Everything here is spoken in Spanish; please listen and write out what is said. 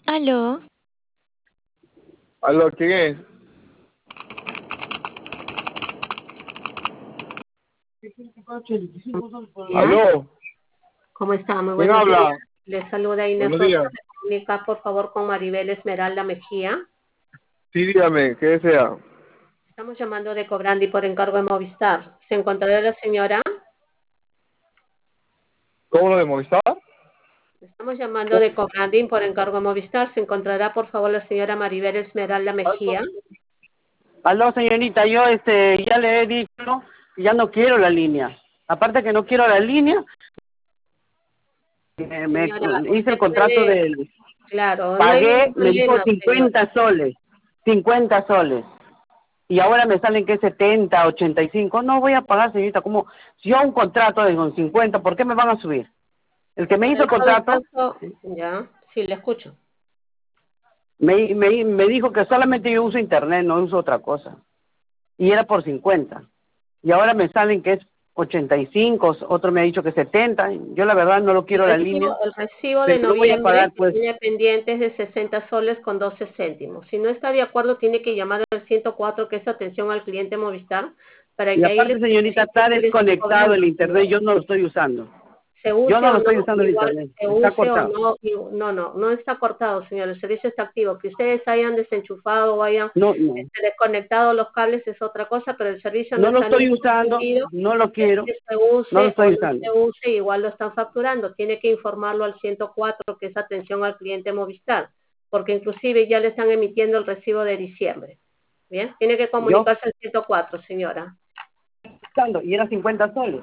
Aló, ¿Aló, quién es? Días. ¿Aló? ¿Cómo está? Muy ¿Quién buenos días. habla? Le saluda Inés Buenos Rosa. días. Me comunica, por favor, con Maribel Esmeralda Mejía. Sí, dígame, ¿qué desea? Estamos llamando de Cobrandi por encargo de Movistar. ¿Se encontrará la señora? ¿Cómo lo de Movistar? Estamos llamando de Cobrandi por encargo de Movistar. ¿Se encontrará, por favor, la señora Maribel Esmeralda Mejía? Aló, señorita, yo ya le he dicho, ya no quiero la línea. Aparte que no quiero la línea, me Señora, hice usted el contrato puede, del, claro, no hay pagué, ningún me dijo problema, señora. 50 soles, 50 soles. Y ahora me salen que 70, 85. No voy a pagar, señorita, como si yo un contrato de con 50, ¿por qué me van a subir? El que me hizo Bueno, el en todo contrato caso, ya, sí, le escucho. me dijo que solamente yo uso internet, no uso otra cosa. Y era por 50. Y ahora me salen que es 85, otro me ha dicho que 70. Yo la verdad no lo quiero la línea, El recibo de pero no voy a noviembre pagar que pues. tiene pendientes de 60 soles con 12 céntimos. Si no está de acuerdo, tiene que llamar al 104, que es atención al cliente Movistar, para Y que ahí le aparte, señorita, especifique está qué le están desconectado cobrando, el internet, señora. yo no lo estoy usando. Se Yo use no o lo no, estoy usando el igual internet, se está use o cortado. no, no está cortado, señor, el servicio está activo. Que ustedes hayan desenchufado o hayan No, no, desconectado los cables es otra cosa, pero el servicio no no lo está estoy usando, suspendido. no lo Es quiero, que se no lo use o estoy no usando. se use, igual lo están facturando. Tiene que informarlo al 104, que es atención al cliente Movistar, porque inclusive ya le están emitiendo el recibo de diciembre. Bien, tiene que Yo comunicarse al 104, señora. usando, y era 50 soles.